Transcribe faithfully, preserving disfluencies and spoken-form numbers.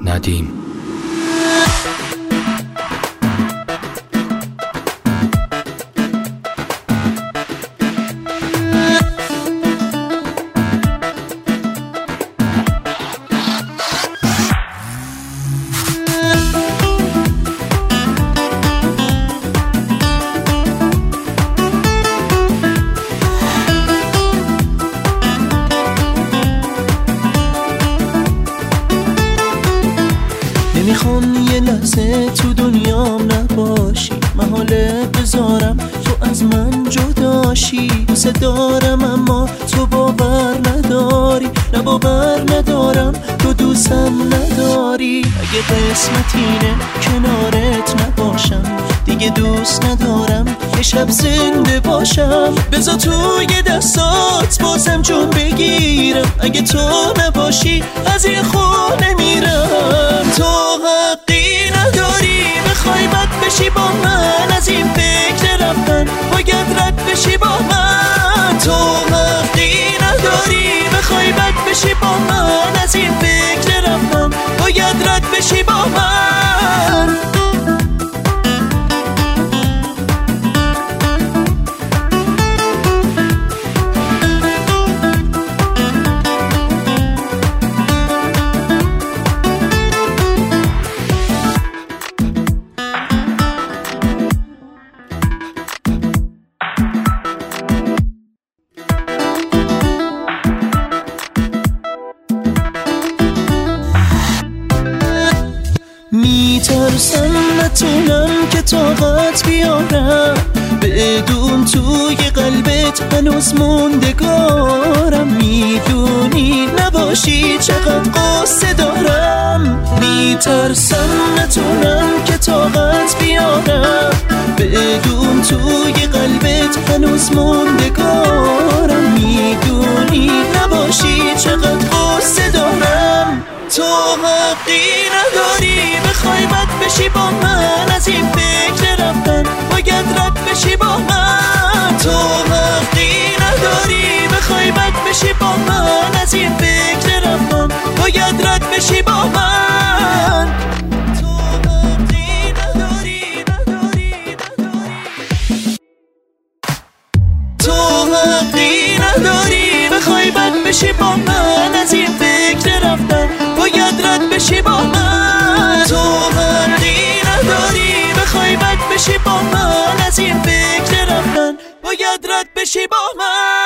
ندیم. نمیخوام یه لحظه تو دنیام نباشی، محاله بذارم تو از من جداشی. دوست دارم اما تو باور نداری، نه باور ندارم تو دوستم نداری. اگه قسمت اینه کنارت نباشم، دیگه دوست ندارم یه شب زنده باشم. بذار توی دستات بازم جون بگیرم، اگه تو نباشی از این خونه میرم. تو حقی نداری بخوای بد بشی با من، از این فکر رفتن باید رد بشی با من. تو حقی نداری بخوای بد بشی با من، از این فکر رفتن باید رد بشی با من. میترسم نتونم که طاقت بیارم، بدون توی قلبت هنوز موندگارم. میدونی نباشی چقدر قصه دارم. میترسم نتونم که طاقت بیارم، بدون توی قلبت هنوز موندگارم. میدونی نباشی چقدر قصه دارم. تو حقی نداری بخوای بد بشی با من، از این فکر رفتن باید رد بشی با من. تو حقی نداری بخوای بد بشی با من، از این فکر رفتن باید رد بشی با من. تو حقی نداری نداری نداری تو حقی نداری بخوای بد بشی با من، از این فکر رفتن باید رد بشی با من. تو حقی نداری بخوای بد بشی با من، از این فکر رفتن باید رد بشی با من.